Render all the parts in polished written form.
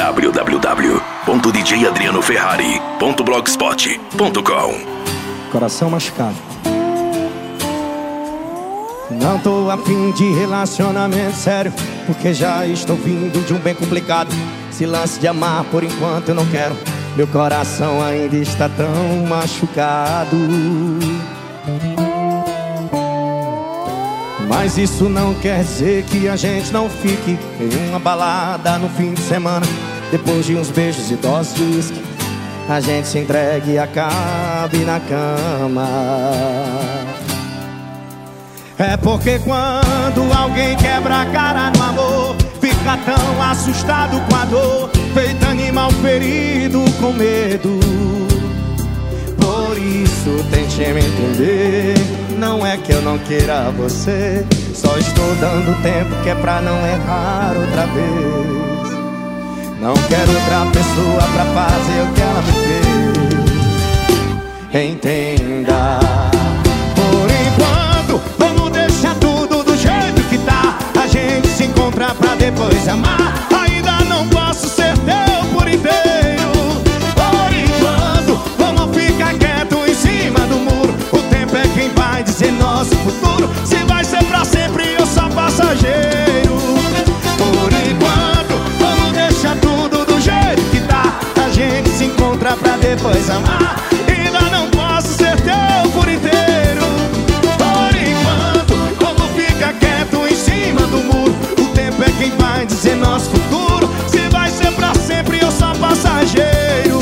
www.djadrianoferrari.blogspot.com. Coração machucado. Não tô afim de relacionamento sério, porque já estou vindo de um bem complicado. Esse lance de amar por enquanto eu não quero. Meu coração ainda está tão machucado. Mas isso não quer dizer que a gente não fique em uma balada no fim de semana. Depois de uns beijos e doses de uísque, a gente se entregue e acabe na cama. É porque quando alguém quebra a cara no amor, fica tão assustado com a dor, feito animal ferido com medo. Por isso tente me entender. Não é que eu não queira você, só estou dando tempo que é pra não errar outra vez. Não quero outra pessoa pra fazer o que ela me fez. Entenda. Por enquanto, vamos deixar tudo do jeito que tá. A gente se encontra pra depois amar. Ainda não posso ser teu por inteiro. Por enquanto, vamos ficar quieto em cima do muro. O tempo é quem vai dizer nosso futuro. Se vai ser pra sempre ou só passageiro. Por enquanto, vamos deixar tudo do jeito que tá. A gente se encontra pra depois amar. Ainda não posso ser teu por inteiro. Por enquanto, vamos ficar quieto em cima do muro. O tempo é quem vai dizer nosso futuro. Se vai ser pra sempre ou só passageiro.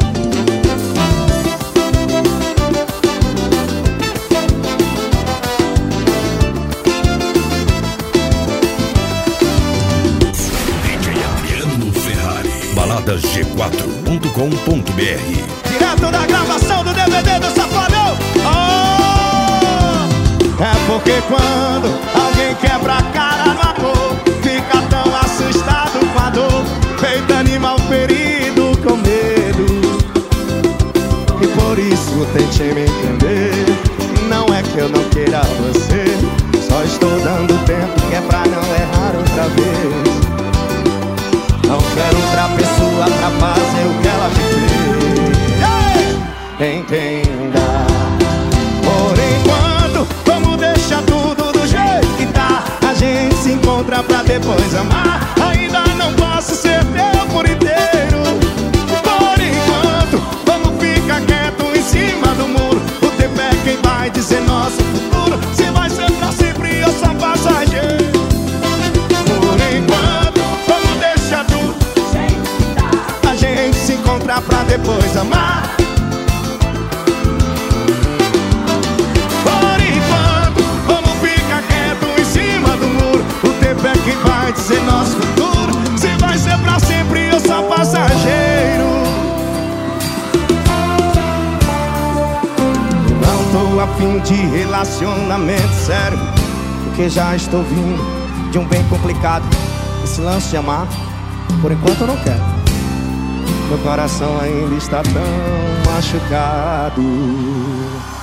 baladasg4.com.br. Direto da gravação do DVD do Safadão. Oh! É porque quando alguém quebra a cara no amor, fica tão assustado com a dor, feito animal ferido com medo. E por isso tente me entender. Não é que eu não queira você, só estou dando tempo que é pra não errar outra vez. Não quero outra pessoa pra fazer o que ela me fez. Entenda. Por enquanto, vamos deixar tudo do jeito que tá. A gente se encontra pra depois amar. Ainda não posso ser teu por inteiro. Por enquanto, vamos ficar quieto em cima do muro. O tempo é quem vai dizer nosso futuro. Se vai ser pra sempre ou só passageiro. Se encontrar pra depois amar. Por enquanto, vamos ficar quieto em cima do muro. O tempo é quem vai dizer nosso futuro. Se vai ser pra sempre ou só passageiro. Não tô afim de relacionamento sério, porque já estou vindo de um bem complicado. Esse lance de amar, por enquanto eu não quero. Meu coração ainda está tão machucado.